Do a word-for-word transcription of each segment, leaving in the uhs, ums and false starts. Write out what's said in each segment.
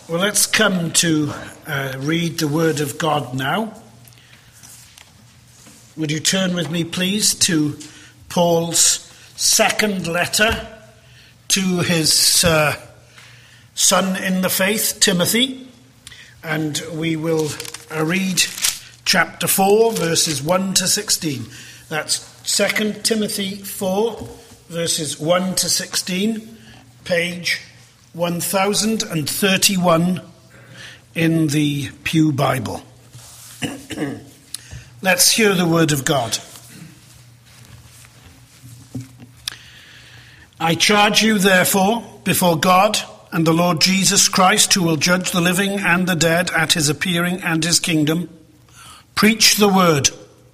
Well, let's come to uh, read the Word of God now. Would you turn with me, please, to Paul's second letter to his uh, son in the faith, Timothy. And we will uh, read chapter four, verses one to sixteen. That's Second Timothy four, verses one to sixteen, page one thousand thirty-one in the Pew Bible. Let's hear the word of God. I charge you, therefore, before God and the Lord Jesus Christ, who will judge the living and the dead at his appearing and his kingdom, preach the word.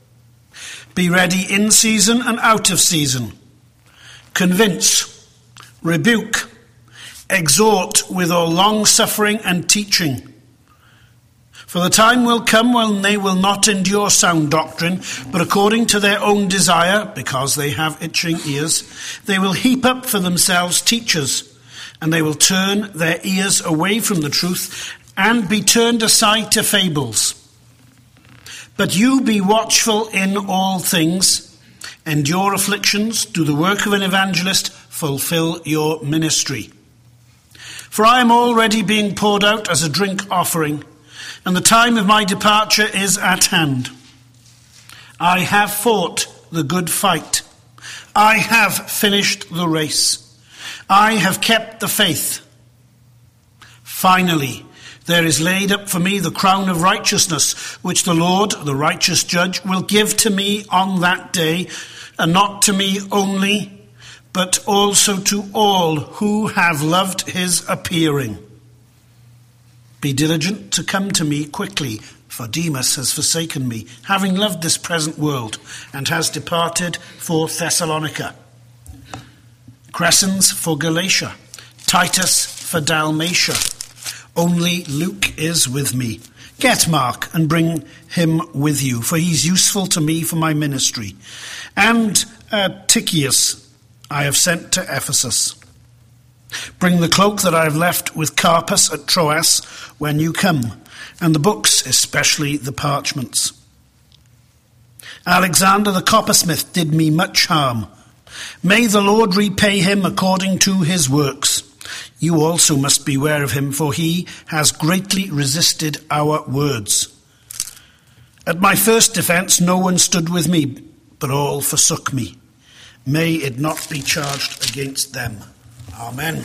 Be ready in season and out of season. Convince, rebuke, exhort with all long-suffering and teaching. For the time will come when they will not endure sound doctrine, but according to their own desire, because they have itching ears, they will heap up for themselves teachers, and they will turn their ears away from the truth and be turned aside to fables. But you be watchful in all things, endure afflictions, do the work of an evangelist, fulfill your ministry. For I am already being poured out as a drink offering, and the time of my departure is at hand. I have fought the good fight. I have finished the race. I have kept the faith. Finally, there is laid up for me the crown of righteousness, which the Lord, the righteous judge, will give to me on that day, and not to me only, but also to all who have loved his appearing. Be diligent to come to me quickly, for Demas has forsaken me, having loved this present world, and has departed for Thessalonica. Crescens for Galatia, Titus for Dalmatia. Only Luke is with me. Get Mark and bring him with you, for he's useful to me for my ministry. And uh, Tychius I have sent to Ephesus. Bring the cloak that I have left with Carpus at Troas when you come, and the books, especially the parchments. Alexander the coppersmith did me much harm. May the Lord repay him according to his works. You also must beware of him, for he has greatly resisted our words. At my first defense no one stood with me, but all forsook me. May it not be charged against them. Amen.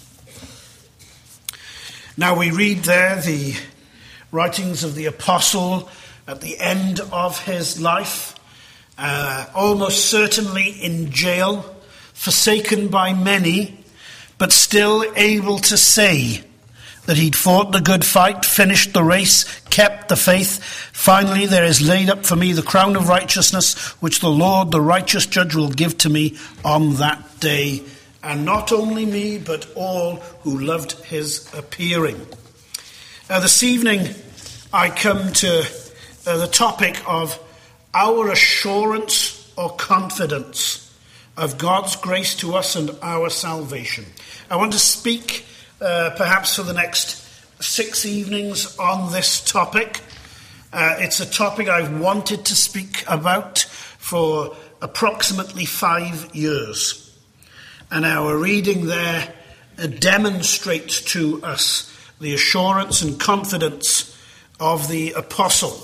Now we read there the writings of the apostle at the end of his life, uh, almost certainly in jail, forsaken by many, but still able to say that he'd fought the good fight, finished the race, kept the faith. Finally, there is laid up for me the crown of righteousness, which the Lord, the righteous judge, will give to me on that day. And not only me, but all who loved his appearing. Uh, this evening, I come to uh, the topic of our assurance or confidence of God's grace to us and our salvation. I want to speak uh, perhaps for the next six evenings on this topic. Uh, it's a topic I've wanted to speak about for approximately five years. And our reading there demonstrates to us the assurance and confidence of the apostle.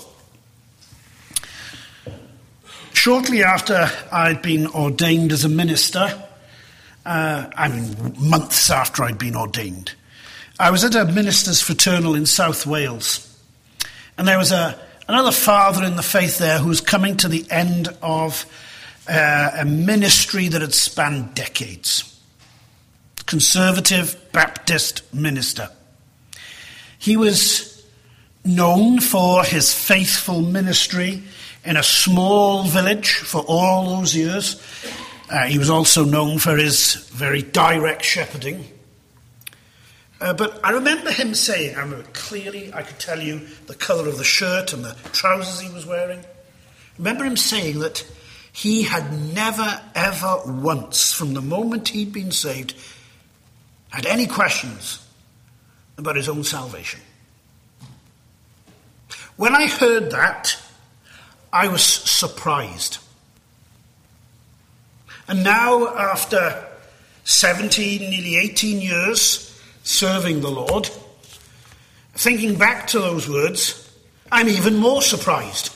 Shortly after I'd been ordained as a minister, uh, I mean months after I'd been ordained, I was at a minister's fraternal in South Wales. And there was a, another father in the faith there who was coming to the end of Uh, a ministry that had spanned decades. Conservative Baptist minister. He was known for his faithful ministry in a small village for all those years. Uh, he was also known for his very direct shepherding. Uh, but I remember him saying, I remember clearly, I could tell you the colour of the shirt and the trousers he was wearing. I remember him saying that he had never, ever once, from the moment he'd been saved, had any questions about his own salvation. When I heard that, I was surprised. And now, after seventeen, nearly eighteen years serving the Lord, thinking back to those words, I'm even more surprised.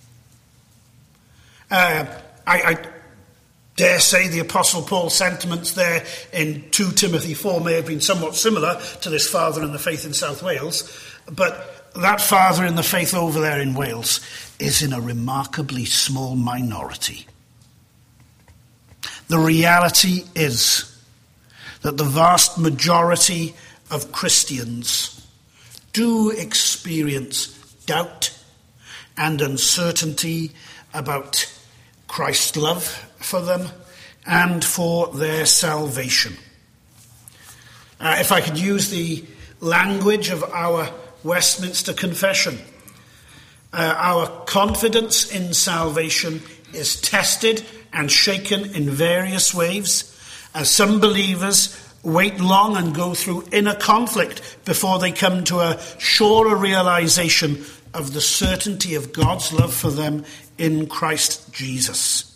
Uh, I, I dare say the Apostle Paul's sentiments there in Second Timothy four may have been somewhat similar to this father in the faith in South Wales, but that father in the faith over there in Wales is in a remarkably small minority. The reality is that the vast majority of Christians do experience doubt and uncertainty about Christ's love for them and for their salvation. Uh, if I could use the language of our Westminster Confession, uh, our confidence in salvation is tested and shaken in various ways, as some believers wait long and go through inner conflict before they come to a surer realization of the certainty of God's love for them in Christ Jesus.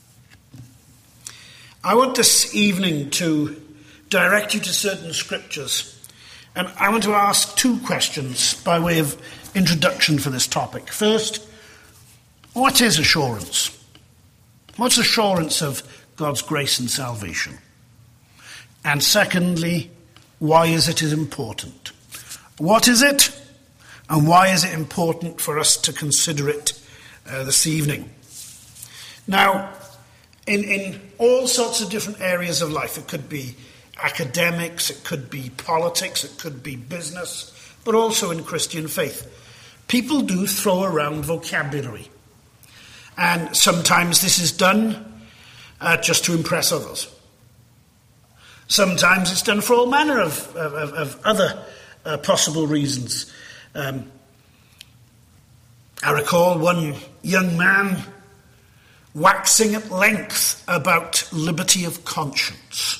I want this evening to direct you to certain scriptures, and I want to ask two questions by way of introduction for this topic. First, what is assurance? What's assurance of God's grace and salvation? And secondly, why is it important? What is it, and why is it important for us to consider it uh, this evening? Now, in, in all sorts of different areas of life, it could be academics, it could be politics, it could be business, but also in Christian faith, people do throw around vocabulary. And sometimes this is done uh, just to impress others. Sometimes it's done for all manner of, of, of other uh, possible reasons. Um, I recall one young man waxing at length about liberty of conscience.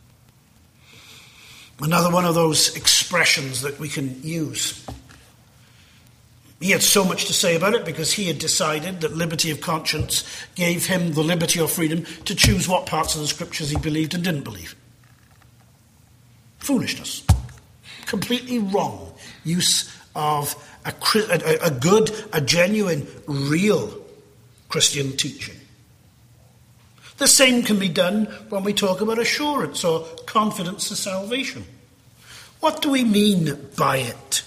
Another one of those expressions that we can use. He had so much to say about it because he had decided that liberty of conscience gave him the liberty or freedom to choose what parts of the scriptures he believed and didn't believe. Foolishness. Completely wrong use of a, a, a good, a genuine, real Christian teaching. The same can be done when we talk about assurance or confidence of salvation. What do we mean by it?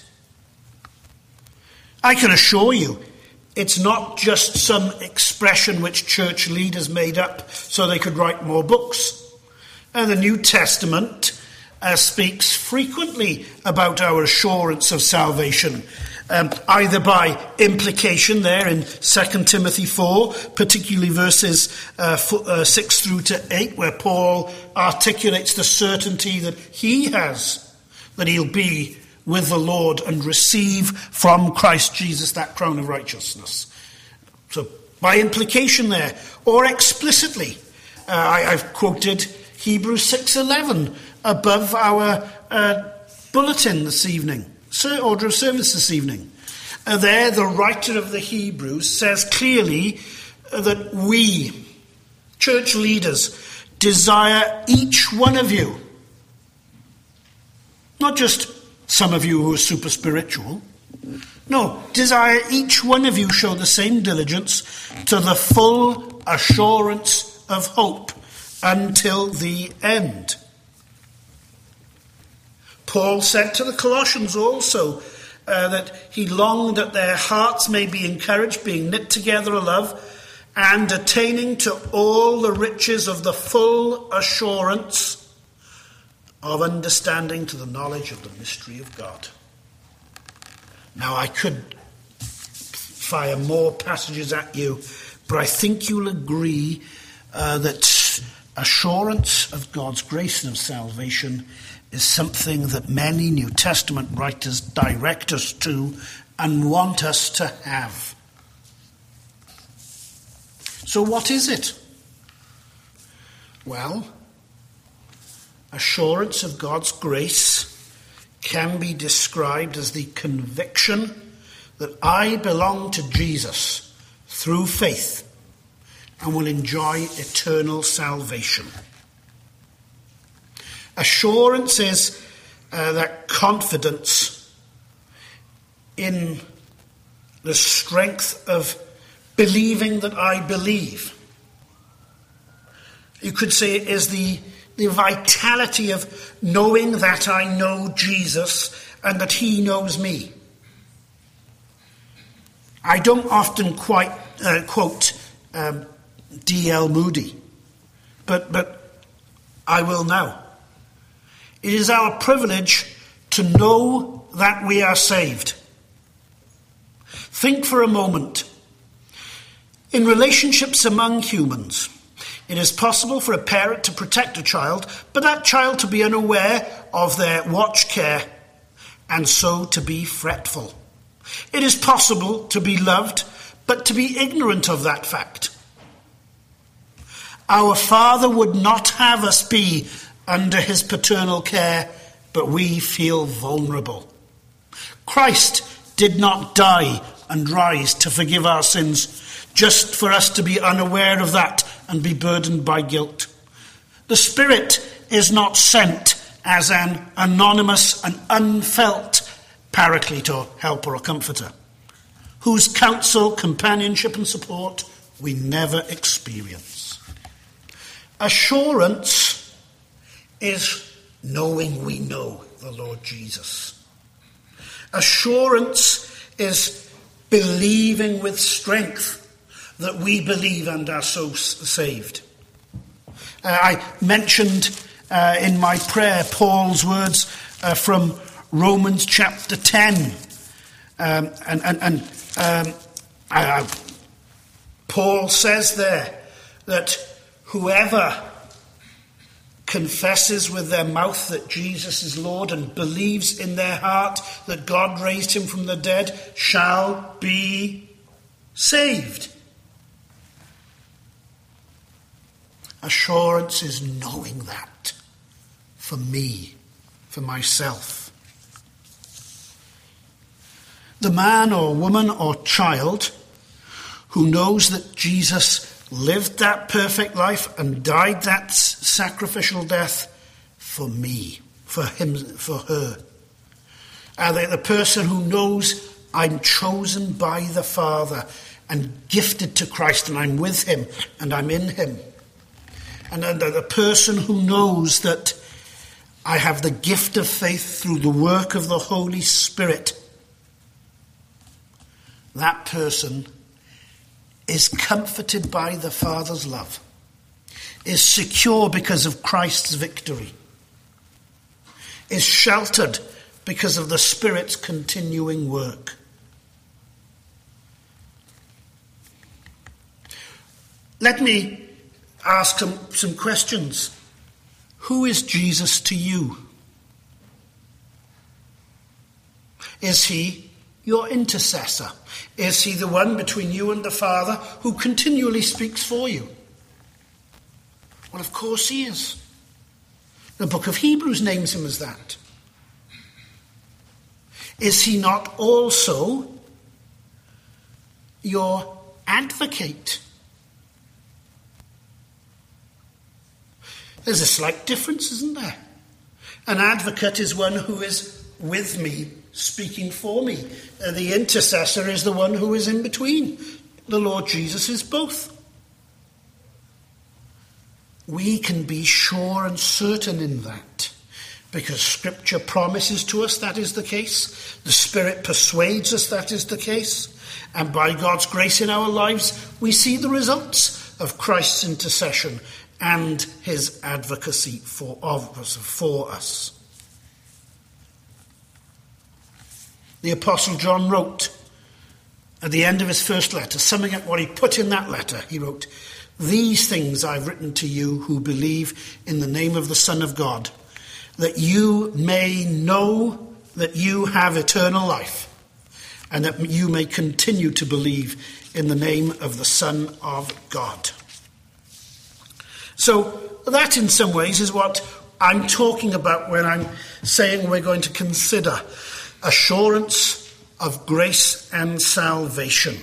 I can assure you, it's not just some expression which church leaders made up so they could write more books. And the New Testament uh, speaks frequently about our assurance of salvation, um, either by implication there in Second Timothy four, particularly verses uh, four, uh, six through to eight, where Paul articulates the certainty that he has, that he'll be with the Lord and receive from Christ Jesus that crown of righteousness. So by implication there, or explicitly, uh, I, I've quoted Hebrews six eleven above our uh, bulletin this evening, order of service this evening. Uh, there, the writer of the Hebrews says clearly uh, that we, church leaders, desire each one of you, not just some of you who are super spiritual, no, desire each one of you show the same diligence to the full assurance of hope until the end. Paul said to the Colossians also uh, that he longed that their hearts may be encouraged, being knit together in love, and attaining to all the riches of the full assurance of understanding to the knowledge of the mystery of God. Now, I could fire more passages at you, but I think you'll agree uh, that assurance of God's grace and of salvation is something that many New Testament writers direct us to and want us to have. So what is it? Well, assurance of God's grace can be described as the conviction that I belong to Jesus through faith and will enjoy eternal salvation. Assurance is uh, that confidence in the strength of believing that I believe. You could say it is the, the vitality of knowing that I know Jesus and that he knows me. I don't often quite uh, quote um, D L Moody, but, but I will now. It is our privilege to know that we are saved. Think for a moment. In relationships among humans, it is possible for a parent to protect a child, but that child to be unaware of their watch care and so to be fretful. It is possible to be loved, but to be ignorant of that fact. Our Father would not have us be under his paternal care, but we feel vulnerable. Christ did not die and rise to forgive our sins just for us to be unaware of that and be burdened by guilt. The Spirit is not sent as an anonymous and unfelt paraclete or helper or comforter, whose counsel, companionship and support we never experience. Assurance is knowing we know the Lord Jesus. Assurance is believing with strength that we believe and are so saved. Uh, I mentioned uh, in my prayer Paul's words uh, from Romans chapter ten. Um, and and, and um, uh, Paul says there that whoever confesses with their mouth that Jesus is Lord and believes in their heart that God raised him from the dead shall be saved. Assurance is knowing that for me, for myself. The man or woman or child who knows that Jesus lived that perfect life and died that sacrificial death for me, for him, for her. Are they the person who knows I'm chosen by the Father and gifted to Christ and I'm with him and I'm in him? And the person who knows that I have the gift of faith through the work of the Holy Spirit. That person is comforted by the Father's love, is secure because of Christ's victory, is sheltered because of the Spirit's continuing work. Let me ask some, some questions. Who is Jesus to you? Is he your intercessor? Is he the one between you and the Father who continually speaks for you? Well, of course he is. The book of Hebrews names him as that. Is he not also your advocate? There's a slight difference, isn't there? An advocate is one who is with me, speaking for me. Uh, the intercessor is the one who is in between. The Lord Jesus is both. We can be sure and certain in that, because Scripture promises to us that is the case. The Spirit persuades us that is the case. And by God's grace in our lives, we see the results of Christ's intercession and his advocacy for, of us, for us. The Apostle John wrote at the end of his first letter, summing up what he put in that letter, he wrote, "These things I've written to you who believe in the name of the Son of God, that you may know that you have eternal life, and that you may continue to believe in the name of the Son of God." So that in some ways is what I'm talking about when I'm saying we're going to consider assurance of grace and salvation.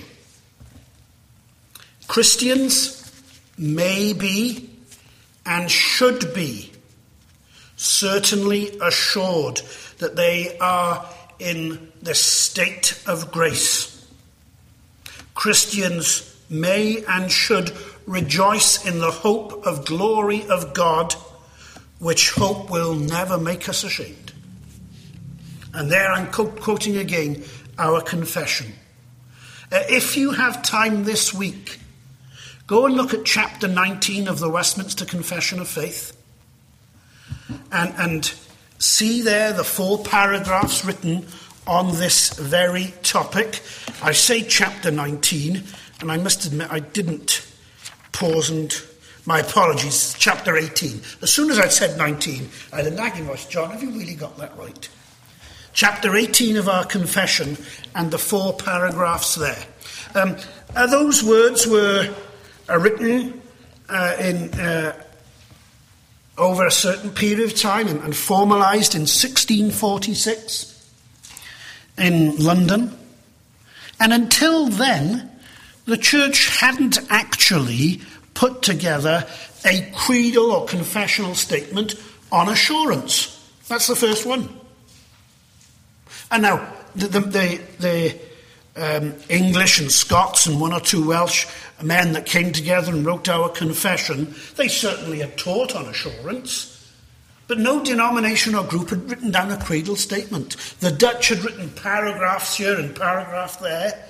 Christians may be and should be certainly assured that they are in the state of grace. Christians may and should rejoice in the hope of glory of God, which hope will never make us ashamed. And there I'm quoting again our confession. Uh, if you have time this week, go and look at chapter nineteen of the Westminster Confession of Faith and, and see there the four paragraphs written on this very topic. I say chapter nineteen, and I must admit I didn't pause and... My apologies, chapter eighteen. As soon as I'd said nineteen, I had a nagging voice. John, have you really got that right? Chapter eighteen of our confession and the four paragraphs there. Um, uh, those words were uh, written uh, in uh, over a certain period of time and, and formalised in sixteen forty-six in London. And until then, the church hadn't actually put together a creedal or confessional statement on assurance. That's the first one. And now, the, the, the, the um, English and Scots and one or two Welsh men that came together and wrote our confession, they certainly had taught on assurance, but no denomination or group had written down a creedal statement. The Dutch had written paragraphs here and paragraph there.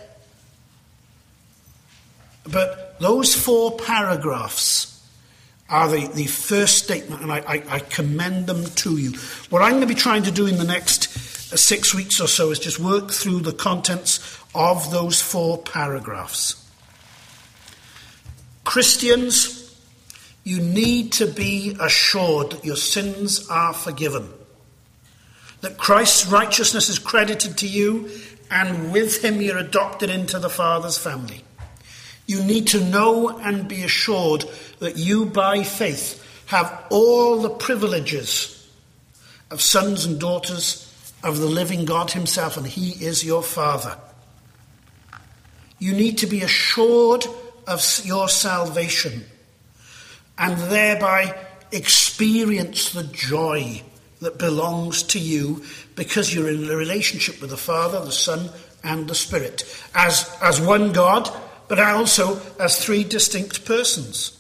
But those four paragraphs are the, the first statement, and I, I, I commend them to you. What I'm going to be trying to do in the next uh, six weeks or so is just work through the contents of those four paragraphs. Christians, you need to be assured that your sins are forgiven, that Christ's righteousness is credited to you, and with him you're adopted into the Father's family. You need to know and be assured that you, by faith, have all the privileges of sons and daughters of the living God himself, and he is your Father. You need to be assured of your salvation and thereby experience the joy that belongs to you because you're in a relationship with the Father, the Son, and the Spirit as, as one God, but also as three distinct persons.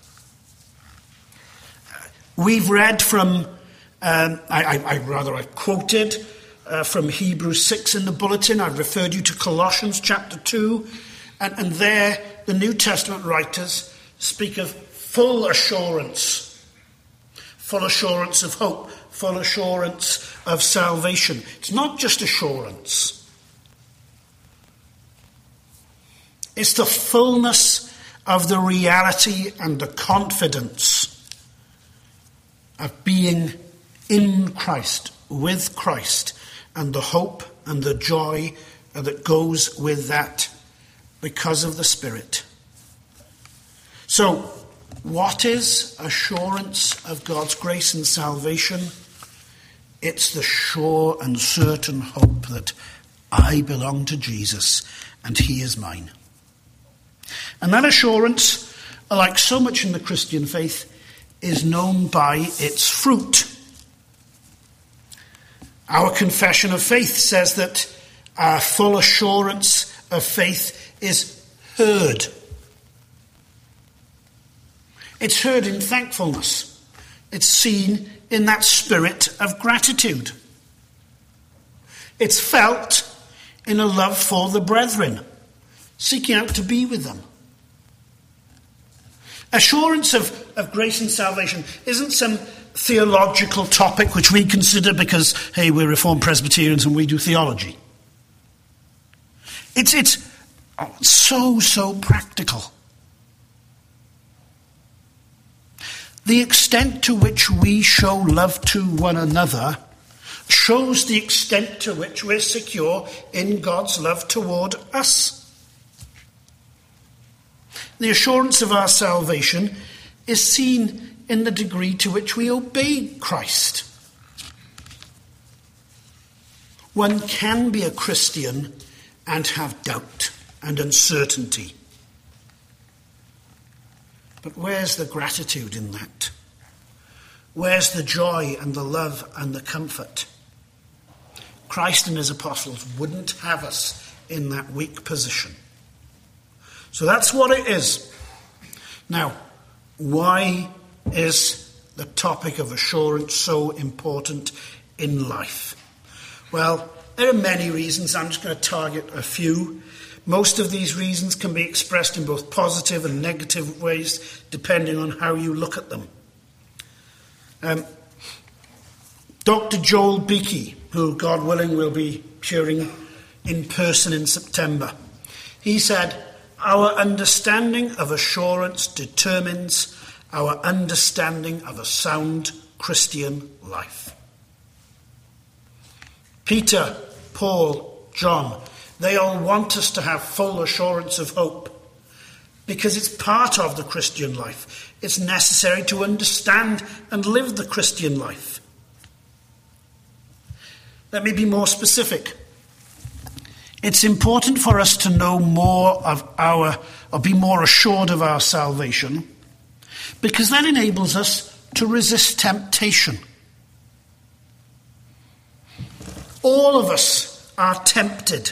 We've read from, um, I, I, I rather I quoted uh, from Hebrews six in the bulletin. I've referred you to Colossians chapter two, and, and there the New Testament writers speak of full assurance, full assurance of hope, full assurance of salvation. It's not just assurance. It's the fullness of the reality and the confidence of being in Christ, with Christ, and the hope and the joy that goes with that because of the Spirit. So, what is assurance of God's grace and salvation? It's the sure and certain hope that I belong to Jesus and he is mine. And that assurance, like so much in the Christian faith, is known by its fruit. Our confession of faith says that our full assurance of faith is heard. It's heard in thankfulness. It's seen in that spirit of gratitude. It's felt in a love for the brethren, seeking out to be with them. Assurance of, of grace and salvation isn't some theological topic which we consider because, hey, we're Reformed Presbyterians and we do theology. It's, it's so, so practical. The extent to which we show love to one another shows the extent to which we're secure in God's love toward us. The assurance of our salvation is seen in the degree to which we obey Christ. One can be a Christian and have doubt and uncertainty. But where's the gratitude in that? Where's the joy and the love and the comfort? Christ and his apostles wouldn't have us in that weak position. So that's what it is. Now, why is the topic of assurance so important in life? Well, there are many reasons. I'm just going to target a few. Most of these reasons can be expressed in both positive and negative ways, depending on how you look at them. Um, Doctor Joel Beakey, who, God willing, will be cheering in person in September, he said, "Our understanding of assurance determines our understanding of a sound Christian life." Peter, Paul, John, they all want us to have full assurance of hope because it's part of the Christian life. It's necessary to understand and live the Christian life. Let me be more specific. It's important for us to know more of our, or be more assured of our salvation, because that enables us to resist temptation. All of us are tempted.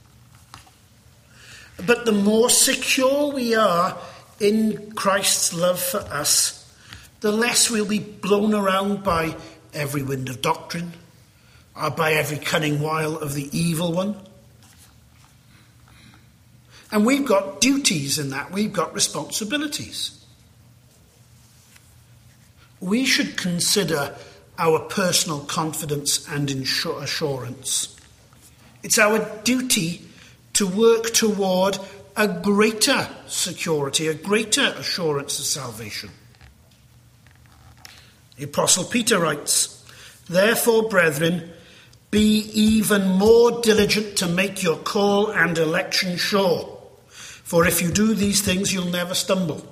But the more secure we are in Christ's love for us, the less we'll be blown around by every wind of doctrine, or by every cunning wile of the evil one. And we've got duties in that. We've got responsibilities. We should consider our personal confidence and assurance. It's our duty to work toward a greater security, a greater assurance of salvation. The Apostle Peter writes, "Therefore, brethren, be even more diligent to make your call and election sure. For if you do these things, you'll never stumble."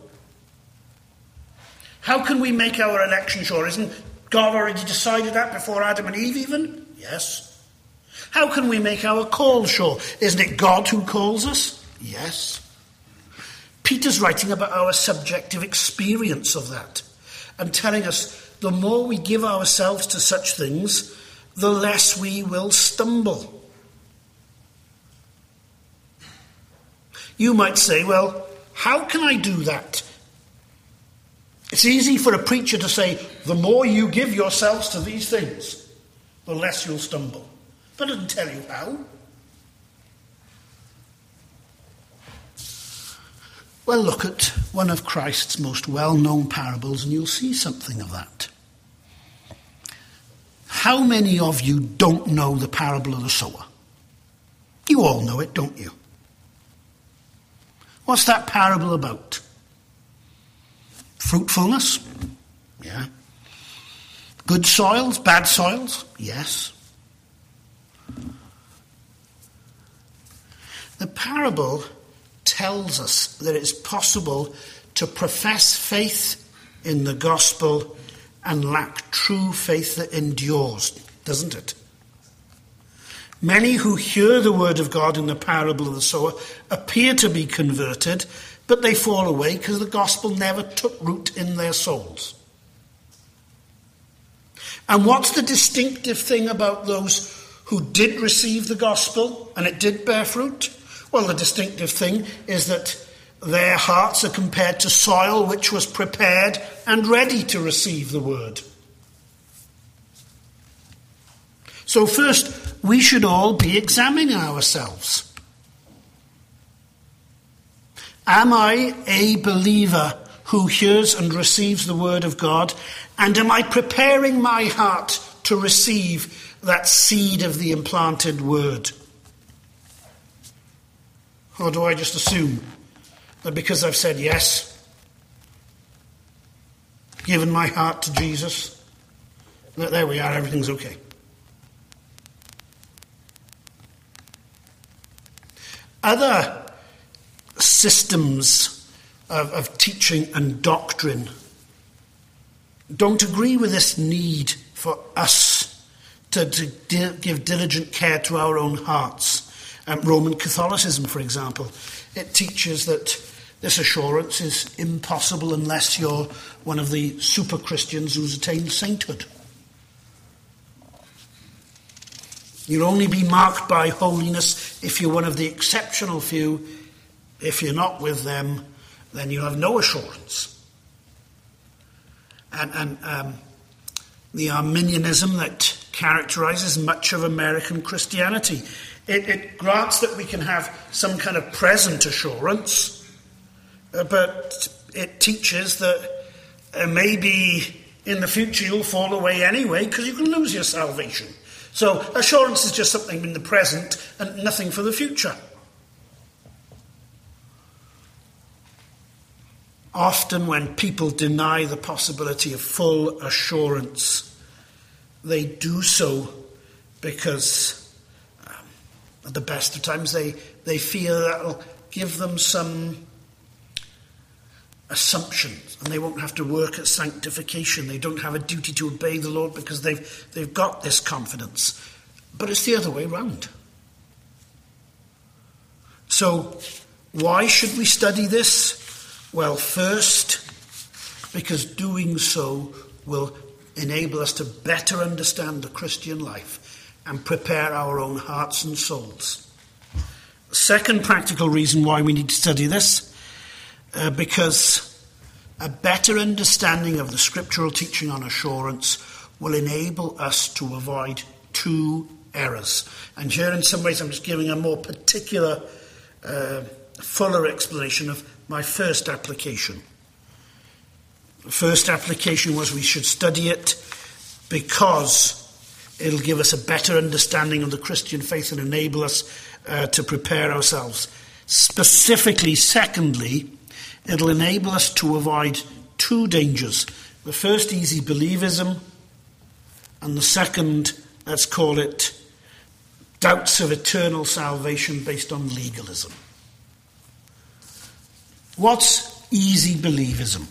How can we make our election sure? Isn't God already decided that before Adam and Eve even? Yes. How can we make our call sure? Isn't it God who calls us? Yes. Peter's writing about our subjective experience of that and telling us the more we give ourselves to such things, the less we will stumble. You might say, well, how can I do that? It's easy for a preacher to say, the more you give yourselves to these things, the less you'll stumble. But it doesn't tell you how. Well, look at one of Christ's most well-known parables and you'll see something of that. How many of you don't know the parable of the sower? You all know it, don't you? What's that parable about? Fruitfulness? Yeah. Good soils, bad soils? Yes. The parable tells us that it's possible to profess faith in the gospel and lack true faith that endures, doesn't it? Many who hear the word of God in the parable of the sower appear to be converted, but they fall away because the gospel never took root in their souls. And what's the distinctive thing about those who did receive the gospel and it did bear fruit? Well, the distinctive thing is that their hearts are compared to soil which was prepared and ready to receive the word. So first, we should all be examining ourselves. Am I a believer who hears and receives the word of God? And am I preparing my heart to receive that seed of the implanted word? Or do I just assume that because I've said yes, given my heart to Jesus, that there we are, everything's okay? Other systems of, of teaching and doctrine don't agree with this need for us to, to di- give diligent care to our own hearts. Um, Roman Catholicism, for example, it teaches that this assurance is impossible unless you're one of the super Christians who's attained sainthood. You'll only be marked by holiness if you're one of the exceptional few. If you're not with them, then you have no assurance. And, and um, the Arminianism that characterizes much of American Christianity, it, it grants that we can have some kind of present assurance, uh, but it teaches that uh, maybe in the future you'll fall away anyway because you can lose your salvation. So assurance is just something in the present and nothing for the future. Often when people deny the possibility of full assurance, they do so because um, at the best of times they, they fear that will give them some assumptions and they won't have to work at sanctification. They don't have a duty to obey the Lord because they've, they've got this confidence. But it's the other way round. So why should we study this? Well, first, because doing so will enable us to better understand the Christian life and prepare our own hearts and souls. Second practical reason why we need to study this, uh, because a better understanding of the scriptural teaching on assurance will enable us to avoid two errors. And here in some ways I'm just giving a more particular, uh, fuller explanation of my first application. The first application was we should study it because it'll give us a better understanding of the Christian faith and enable us uh, to prepare ourselves. Specifically, secondly, it'll enable us to avoid two dangers. The first, easy believism, and the second, let's call it, doubts of eternal salvation based on legalism. What's easy believism?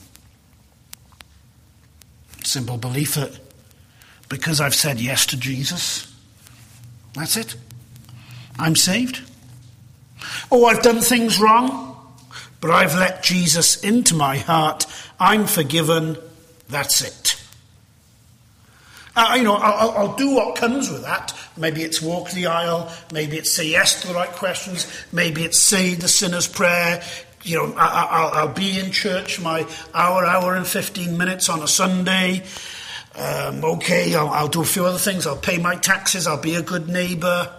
Simple belief that because I've said yes to Jesus, that's it. I'm saved. Oh, I've done things wrong, but I've let Jesus into my heart. I'm forgiven. That's it. Uh, you know, I'll, I'll do what comes with that. Maybe it's walk the aisle. Maybe it's say yes to the right questions. Maybe it's say the sinner's prayer. You know, I, I'll, I'll be in church my hour, hour and fifteen minutes on a Sunday. Um, okay, I'll, I'll do a few other things. I'll pay my taxes. I'll be a good neighbour.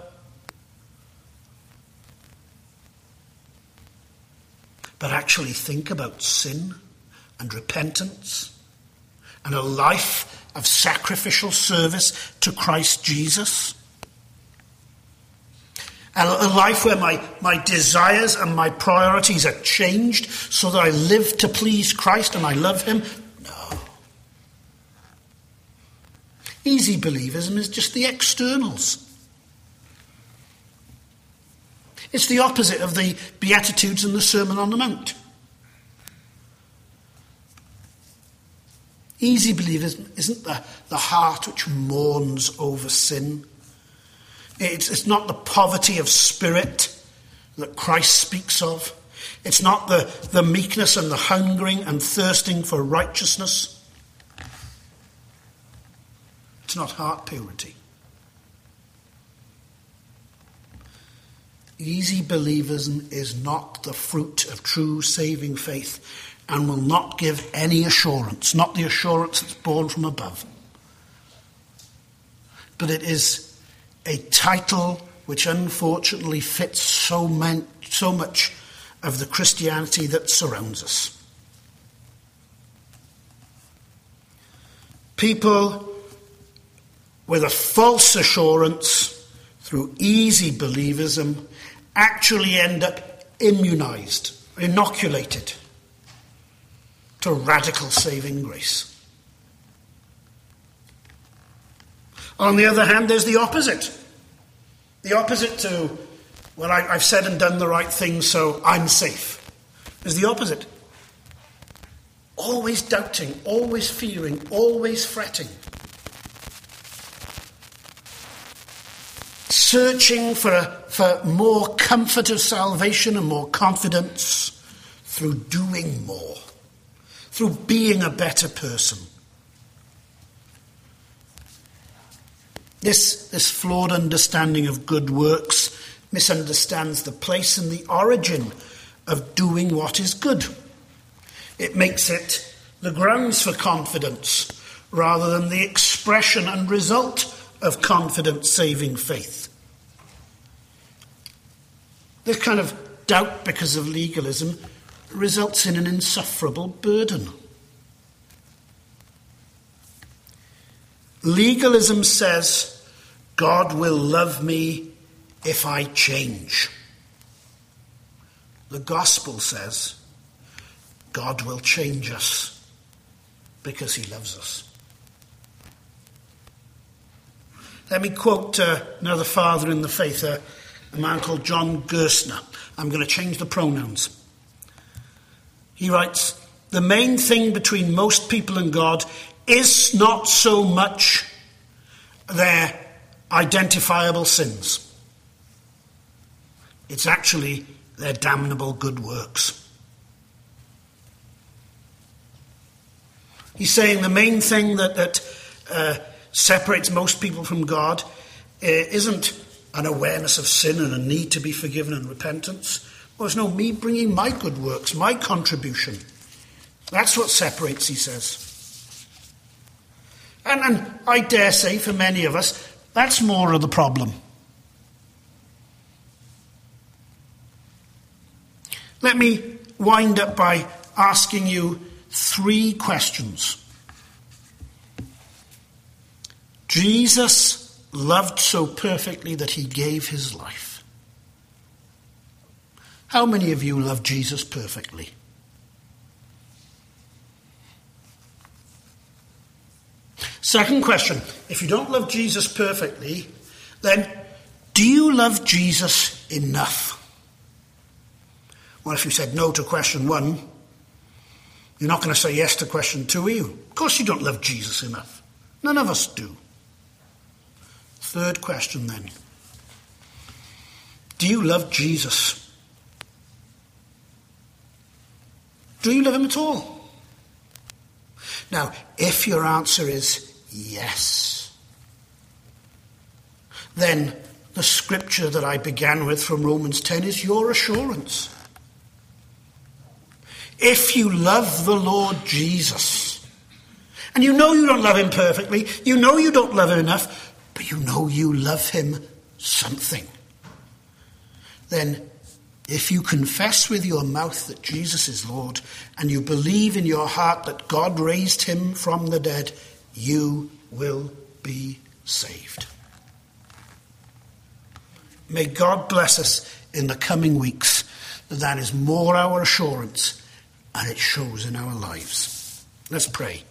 But actually think about sin and repentance and a life of sacrificial service to Christ Jesus. A life where my, my desires and my priorities are changed so that I live to please Christ and I love him? No. Easy believism is just the externals. It's the opposite of the Beatitudes and the Sermon on the Mount. Easy believism isn't the, the heart which mourns over sin. It's, it's not the poverty of spirit that Christ speaks of. It's not the, the meekness and the hungering and thirsting for righteousness. It's not heart purity. Easy believism is not the fruit of true saving faith and will not give any assurance, not the assurance that's born from above. But it is a title which unfortunately fits so, man, so much of the Christianity that surrounds us. People with a false assurance through easy believism actually end up immunized, inoculated to radical saving grace. On the other hand, there's the opposite. The opposite to, well, I, I've said and done the right thing, so I'm safe, is the opposite. always doubting, always fearing, always fretting. Searching for, a, for more comfort of salvation and more confidence through doing more, through being a better person. This, this flawed understanding of good works misunderstands the place and the origin of doing what is good. It makes it the grounds for confidence rather than the expression and result of confidence-saving faith. This kind of doubt because of legalism results in an insufferable burden. Legalism says, God will love me if I change. The gospel says, God will change us because he loves us. Let me quote uh, another father in the faith, uh, a man called John Gerstner. I'm going to change the pronouns. He writes, the main thing between most people and God is not so much their identifiable sins. It's actually their damnable good works. He's saying the main thing that, that uh, separates most people from God uh, isn't an awareness of sin and a need to be forgiven and repentance. Well, it's no me bringing my good works, my contribution. That's what separates, he says. And, and I dare say for many of us, that's more of the problem. Let me wind up by asking you three questions. Jesus loved so perfectly that he gave his life. How many of you love Jesus perfectly? Second question, if you don't love Jesus perfectly, then do you love Jesus enough? Well, if you said no to question one, you're not going to say yes to question two, are you? Of course you don't love Jesus enough. None of us do. Third question then. Do you love Jesus? Do you love him at all? Now, if your answer is yes, then the scripture that I began with from Romans ten is your assurance. If you love the Lord Jesus, and you know you don't love him perfectly, you know you don't love him enough, but you know you love him something, then if you confess with your mouth that Jesus is Lord, and you believe in your heart that God raised him from the dead, you will be saved. May God bless us in the coming weeks, that that is more our assurance, and it shows in our lives. Let's pray.